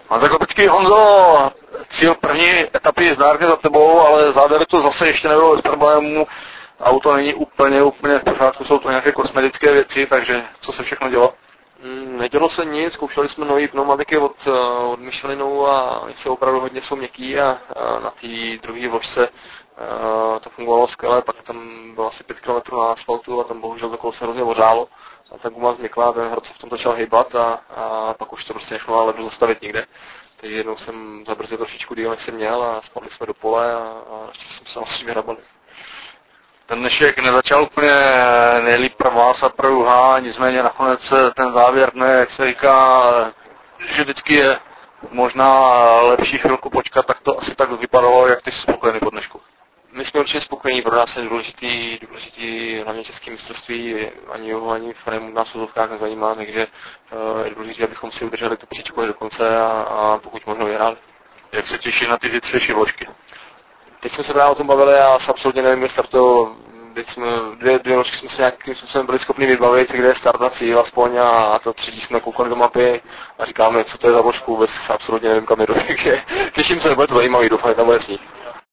A tak Lepecký, Honzo, cíl první etapy zdárně za tebou, ale závěr to zase ještě nebylo bez problémů. Auto není úplně v pořádku, jsou to nějaké kosmetické věci, takže co se všechno dělo? Nedělo se nic, zkoušeli jsme nové pneumatiky od Michelinu a se opravdu hodně jsou měkký a na té druhé vložce to fungovalo skvěle, pak tam bylo asi 5 km na asfaltu a tam bohužel to kolo se hrozně ořálo. A ta guma vznikla, ten hrad se v tom začal hejbat a pak už to prostě nešlo ale zastavit nikde. Takže jednou jsem zabrzdil trošičku díl, než jsem měl a spadli jsme do pole a ještě jsem se vlastně vyhrabali. Ten dnešek nezačal úplně nejlíp pro vás a pro Juha, nicméně nakonec ten závěr dne, jak se říká, že vždycky je možná lepší chvilku počkat, tak to asi tak vypadalo, jak ty jsi spokojený po dnešku. My jsme určitě spokojení, pro nás je důležitý hlavně české mistrovství, ani Juhu, ani Fremu nás v úzovkách nezajímá, takže je důležité, abychom si udrželi tu příčku do konce a pokud možno vyhráli. Jak se těší na ty zítřejší vložky? Teď jsme se právě o tom bavili a já absolutně nevím, kde startují. Teď jsme dvě vložky jsme se nějakým způsobem byli schopni vybavit, kde je start na cíl aspoň a to třetí jsme koukali do mapy a říkáme, co to je za vložku, vůbec absolutně nevím, kam jdu, takže těším se, bude to zajímavý, doufám, že tam bude sníh.